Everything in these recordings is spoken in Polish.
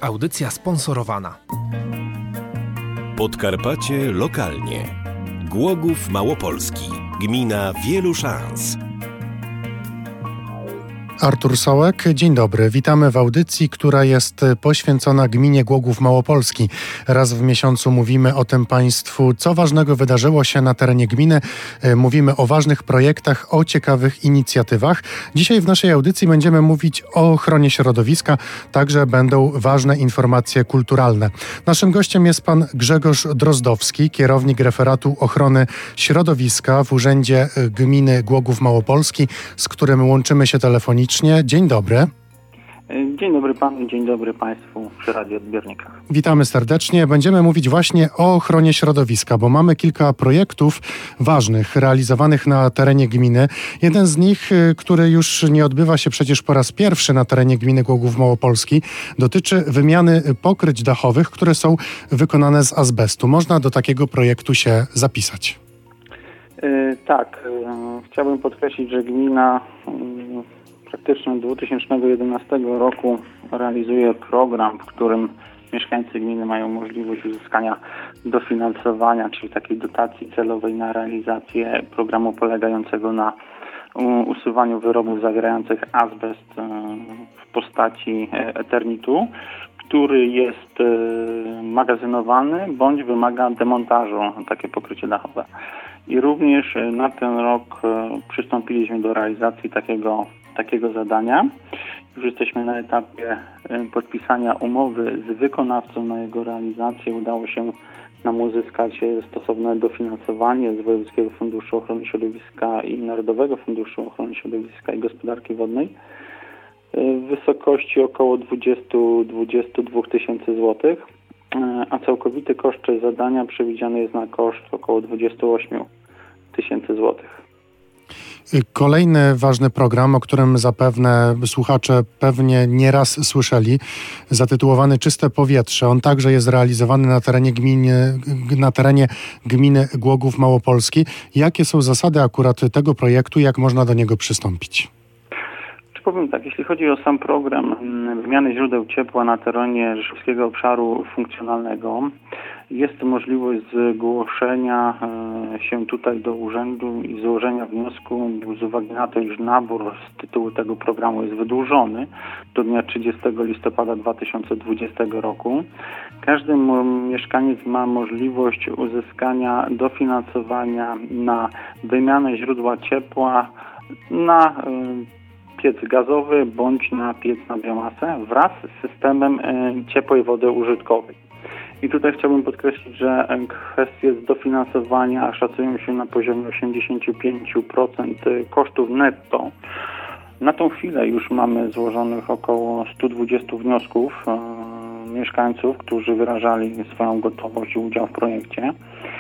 Audycja sponsorowana. Podkarpacie lokalnie. Głogów Małopolski. Gmina wielu szans. Artur Sołek, dzień dobry. Witamy w audycji, która jest poświęcona gminie Głogów Małopolski. Raz w miesiącu mówimy o tym Państwu, co ważnego wydarzyło się na terenie gminy. Mówimy o ważnych projektach, o ciekawych inicjatywach. Dzisiaj w naszej audycji będziemy mówić o ochronie środowiska, także będą ważne informacje kulturalne. Naszym gościem jest pan Grzegorz Drozdowski, kierownik referatu ochrony środowiska w Urzędzie Gminy Głogów Małopolski, z którym łączymy się telefonicznie. Dzień dobry. Dzień dobry panu, dzień dobry państwu przy radioodbiornikach. Witamy serdecznie. Będziemy mówić właśnie o ochronie środowiska, bo mamy kilka projektów ważnych, realizowanych na terenie gminy. Jeden z nich, który już nie odbywa się przecież po raz pierwszy na terenie gminy Głogów Małopolski, dotyczy wymiany pokryć dachowych, które są wykonane z azbestu. Można do takiego projektu się zapisać. Tak, chciałbym podkreślić, że gmina praktycznie od 2011 roku realizuje program, w którym mieszkańcy gminy mają możliwość uzyskania dofinansowania, czyli takiej dotacji celowej na realizację programu polegającego na usuwaniu wyrobów zawierających azbest w postaci eternitu, który jest magazynowany bądź wymaga demontażu, takie pokrycie dachowe. I również na ten rok przystąpiliśmy do realizacji takiego zadania. Już jesteśmy na etapie podpisania umowy z wykonawcą na jego realizację. Udało się nam uzyskać stosowne dofinansowanie z Wojewódzkiego Funduszu Ochrony Środowiska i Narodowego Funduszu Ochrony Środowiska i Gospodarki Wodnej w wysokości około 22 tysięcy złotych, a całkowity koszt zadania przewidziany jest na koszt około 28 tysięcy złotych. Kolejny ważny program, o którym zapewne słuchacze pewnie nieraz słyszeli, zatytułowany Czyste Powietrze. On także jest realizowany na terenie gminy Głogów Małopolski. Jakie są zasady akurat tego projektu i jak można do niego przystąpić? Powiem tak, jeśli chodzi o sam program wymiany źródeł ciepła na terenie Rzeszowskiego Obszaru Funkcjonalnego, jest możliwość zgłoszenia się tutaj do urzędu i złożenia wniosku z uwagi na to, iż nabór z tytułu tego programu jest wydłużony do dnia 30 listopada 2020 roku. Każdy mieszkaniec ma możliwość uzyskania dofinansowania na wymianę źródła ciepła na piec gazowy bądź na piec na biomasę wraz z systemem ciepłej wody użytkowej. I tutaj chciałbym podkreślić, że kwestie dofinansowania szacują się na poziomie 85% kosztów netto. Na tą chwilę już mamy złożonych około 120 wniosków mieszkańców, którzy wyrażali swoją gotowość i udział w projekcie.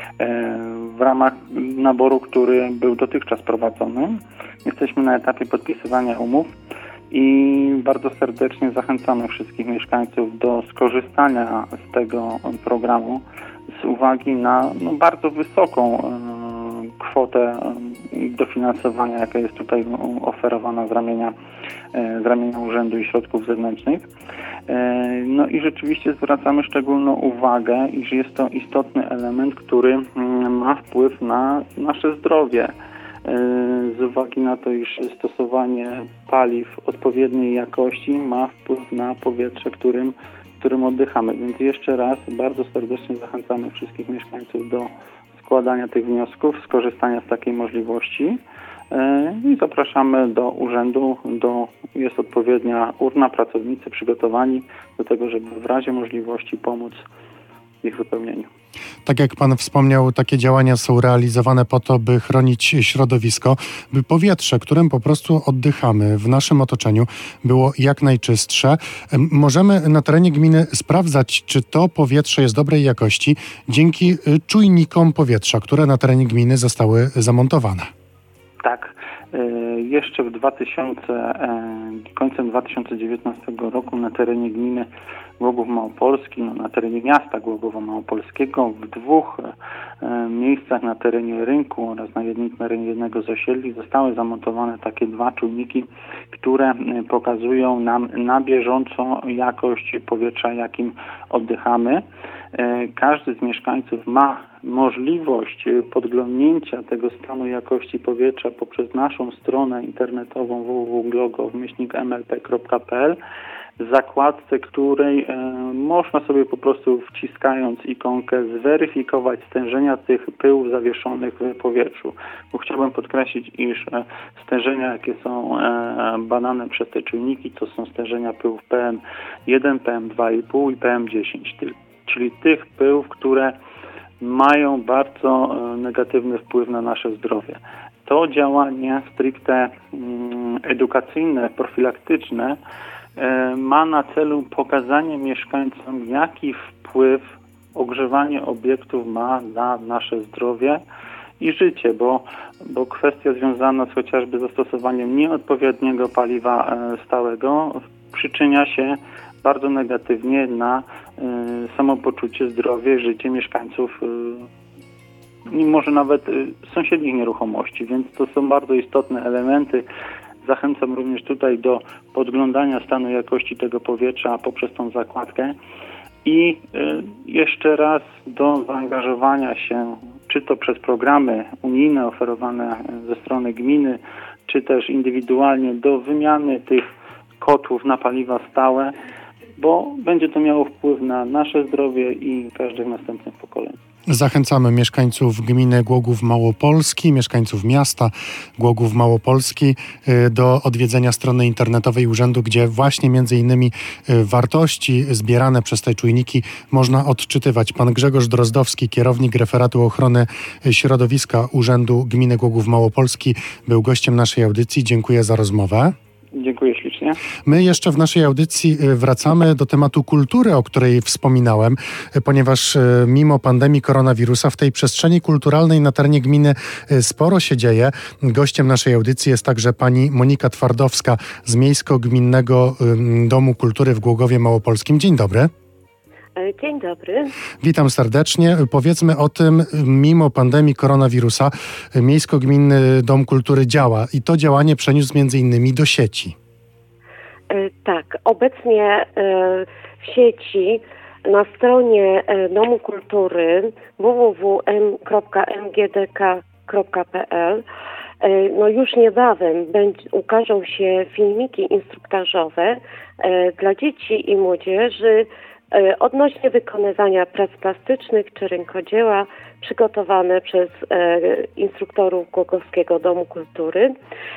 W ramach naboru, który był dotychczas prowadzony, jesteśmy na etapie podpisywania umów i bardzo serdecznie zachęcamy wszystkich mieszkańców do skorzystania z tego programu z uwagi na bardzo wysoką kwotę dofinansowania, jaka jest tutaj oferowana z ramienia urzędu i środków zewnętrznych. No i rzeczywiście zwracamy szczególną uwagę, iż jest to istotny element, który ma wpływ na nasze zdrowie. Z uwagi na to, iż stosowanie paliw odpowiedniej jakości ma wpływ na powietrze, którym oddychamy. Więc jeszcze raz bardzo serdecznie zachęcamy wszystkich mieszkańców do składania tych wniosków, skorzystania z takiej możliwości i zapraszamy do urzędu. Jest odpowiednia urna, pracownicy przygotowani do tego, żeby w razie możliwości pomóc w ich wypełnieniu. Tak jak pan wspomniał, takie działania są realizowane po to, by chronić środowisko, by powietrze, którym po prostu oddychamy w naszym otoczeniu, było jak najczystsze. Możemy na terenie gminy sprawdzać, czy to powietrze jest dobrej jakości dzięki czujnikom powietrza, które na terenie gminy zostały zamontowane. Tak. Jeszcze końcem 2019 roku na terenie gminy Głogów Małopolski, na terenie miasta Głogowa Małopolskiego, w 2 miejscach na terenie rynku oraz na terenie jednego z osiedli zostały zamontowane takie 2 czujniki, które pokazują nam na bieżąco jakość powietrza, jakim oddychamy. Każdy z mieszkańców ma możliwość podglądnięcia tego stanu jakości powietrza poprzez naszą stronę internetową www.glogo-mlp.pl, w zakładce której można sobie po prostu, wciskając ikonkę, zweryfikować stężenia tych pyłów zawieszonych w powietrzu. Bo chciałbym podkreślić, iż stężenia, jakie są badane przez te czujniki, to są stężenia pyłów PM1, PM2,5 i PM10, czyli tych pyłów, które mają bardzo negatywny wpływ na nasze zdrowie. To działanie stricte edukacyjne, profilaktyczne ma na celu pokazanie mieszkańcom, jaki wpływ ogrzewanie obiektów ma na nasze zdrowie i życie, bo kwestia związana z chociażby zastosowaniem nieodpowiedniego paliwa stałego przyczynia się bardzo negatywnie na samopoczucie, zdrowie, życie mieszkańców, może nawet sąsiednich nieruchomości, więc to są bardzo istotne elementy. Zachęcam również tutaj do podglądania stanu jakości tego powietrza poprzez tą zakładkę i jeszcze raz do zaangażowania się, czy to przez programy unijne oferowane ze strony gminy, czy też indywidualnie do wymiany tych kotłów na paliwa stałe, bo będzie to miało wpływ na nasze zdrowie i każdych następnych pokoleń. Zachęcamy mieszkańców gminy Głogów Małopolski, mieszkańców miasta Głogów Małopolski do odwiedzenia strony internetowej urzędu, gdzie właśnie między innymi wartości zbierane przez te czujniki można odczytywać. Pan Grzegorz Drozdowski, kierownik referatu ochrony środowiska Urzędu Gminy Głogów Małopolski, był gościem naszej audycji. Dziękuję za rozmowę. Dziękuję ślicznie. My jeszcze w naszej audycji wracamy do tematu kultury, o której wspominałem, ponieważ mimo pandemii koronawirusa w tej przestrzeni kulturalnej na terenie gminy sporo się dzieje. Gościem naszej audycji jest także pani Monika Twardowska z Miejsko-Gminnego Domu Kultury w Głogowie Małopolskim. Dzień dobry. Dzień dobry. Witam serdecznie. Powiedzmy o tym, mimo pandemii koronawirusa Miejsko-Gminny Dom Kultury działa i to działanie przeniósł między innymi do sieci. Tak, obecnie w sieci na stronie Domu Kultury www.mgdk.pl już niebawem ukażą się filmiki instruktażowe dla dzieci i młodzieży odnośnie wykonywania prac plastycznych czy rękodzieła przygotowane przez instruktorów Głogowskiego Domu Kultury.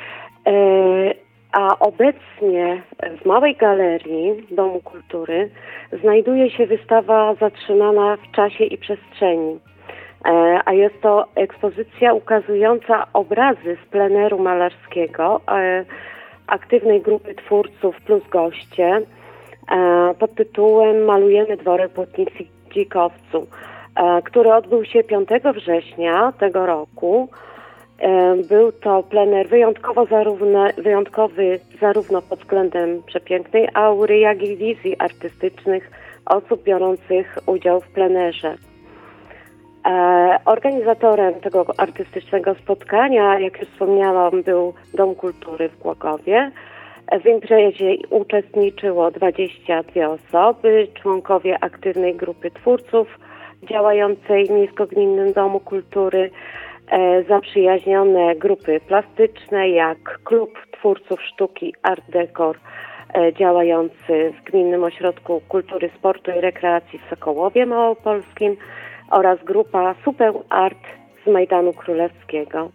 A obecnie w Małej Galerii Domu Kultury znajduje się wystawa zatrzymana w czasie i przestrzeni. A jest to ekspozycja ukazująca obrazy z pleneru malarskiego aktywnej grupy twórców plus goście pod tytułem Malujemy dworek Błotnicy Dzikowcu, który odbył się 5 września tego roku. Był to plener wyjątkowy zarówno pod względem przepięknej aury, jak i wizji artystycznych osób biorących udział w plenerze. Organizatorem tego artystycznego spotkania, jak już wspomniałam, był Dom Kultury w Głogowie. W imprezie uczestniczyło 22 osoby, członkowie aktywnej grupy twórców działającej w Miejsko-Gminnym Domu Kultury, zaprzyjaźnione grupy plastyczne jak Klub Twórców Sztuki Art Decor działający w Gminnym Ośrodku Kultury, Sportu i Rekreacji w Sokołowie Małopolskim oraz grupa Super Art z Majdanu Królewskiego.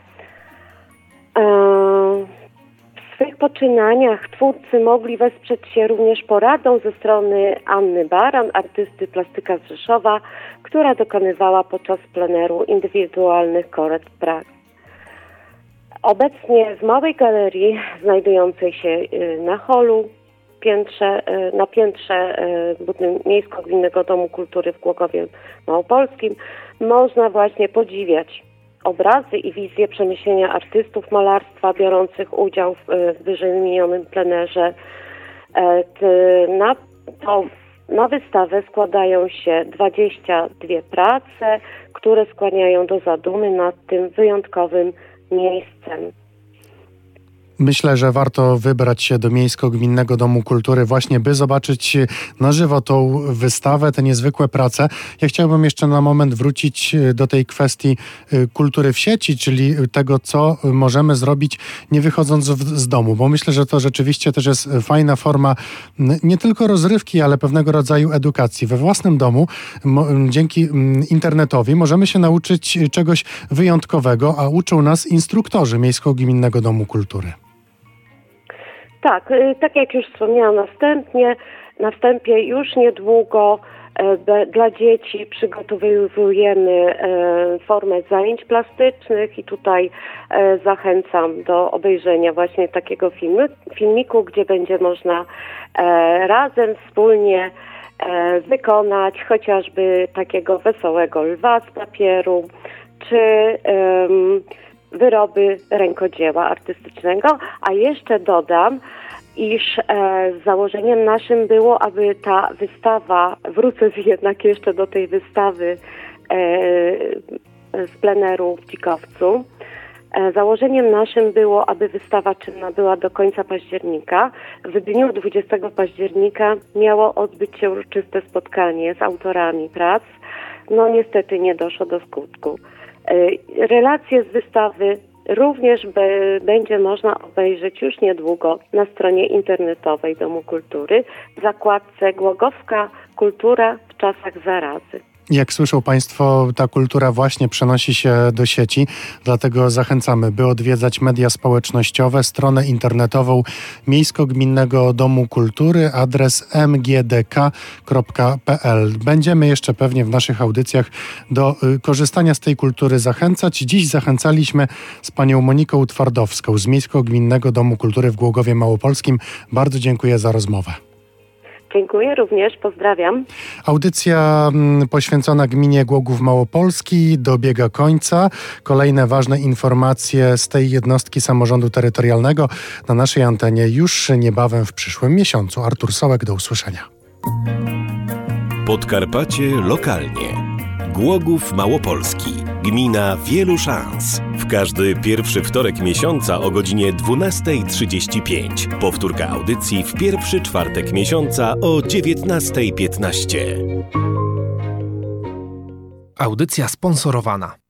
W swych poczynaniach twórcy mogli wesprzeć się również poradą ze strony Anny Baran, artysty plastyka z Rzeszowa, która dokonywała podczas pleneru indywidualnych korekt prac. Obecnie w Małej Galerii, znajdującej się na holu, na piętrze Miejsko-Gminnego Domu Kultury w Głogowie Małopolskim, można właśnie podziwiać obrazy i wizje przemyślenia artystów malarstwa biorących udział w wyżej wymienionym plenerze. Na to Na wystawę składają się 22 prace, które skłaniają do zadumy nad tym wyjątkowym miejscem. Myślę, że warto wybrać się do Miejsko-Gminnego Domu Kultury właśnie, by zobaczyć na żywo tą wystawę, te niezwykłe prace. Ja chciałbym jeszcze na moment wrócić do tej kwestii kultury w sieci, czyli tego, co możemy zrobić nie wychodząc z domu, bo myślę, że to rzeczywiście też jest fajna forma nie tylko rozrywki, ale pewnego rodzaju edukacji. We własnym domu dzięki internetowi możemy się nauczyć czegoś wyjątkowego, a uczą nas instruktorzy Miejsko-Gminnego Domu Kultury. Tak jak już wspomniałam na wstępie już niedługo dla dzieci przygotowujemy formę zajęć plastycznych i tutaj zachęcam do obejrzenia właśnie takiego filmiku, gdzie będzie można razem, wspólnie wykonać chociażby takiego wesołego lwa z papieru, czy wyroby rękodzieła artystycznego, a jeszcze dodam, iż założeniem naszym było, aby ta wystawa, wrócę jednak jeszcze do tej wystawy z pleneru w Dzikowcu, założeniem naszym było, aby wystawa czynna była do końca października. W dniu 20 października miało odbyć się uroczyste spotkanie z autorami prac. No niestety nie doszło do skutku. Relacje z wystawy również będzie można obejrzeć już niedługo na stronie internetowej Domu Kultury w zakładce Głogowska Kultura w czasach zarazy. Jak słyszą Państwo, ta kultura właśnie przenosi się do sieci, dlatego zachęcamy, by odwiedzać media społecznościowe, stronę internetową Miejsko-Gminnego Domu Kultury, adres mgdk.pl. Będziemy jeszcze pewnie w naszych audycjach do korzystania z tej kultury zachęcać. Dziś zachęcaliśmy z panią Moniką Twardowską z Miejsko-Gminnego Domu Kultury w Głogowie Małopolskim. Bardzo dziękuję za rozmowę. Dziękuję również, pozdrawiam. Audycja poświęcona gminie Głogów Małopolski dobiega końca. Kolejne ważne informacje z tej jednostki samorządu terytorialnego na naszej antenie już niebawem w przyszłym miesiącu. Artur Sołek, do usłyszenia. Podkarpacie lokalnie. Głogów Małopolski. Gmina wielu szans. W każdy pierwszy wtorek miesiąca o godzinie 12:35. Powtórka audycji w pierwszy czwartek miesiąca o 19:15. Audycja sponsorowana.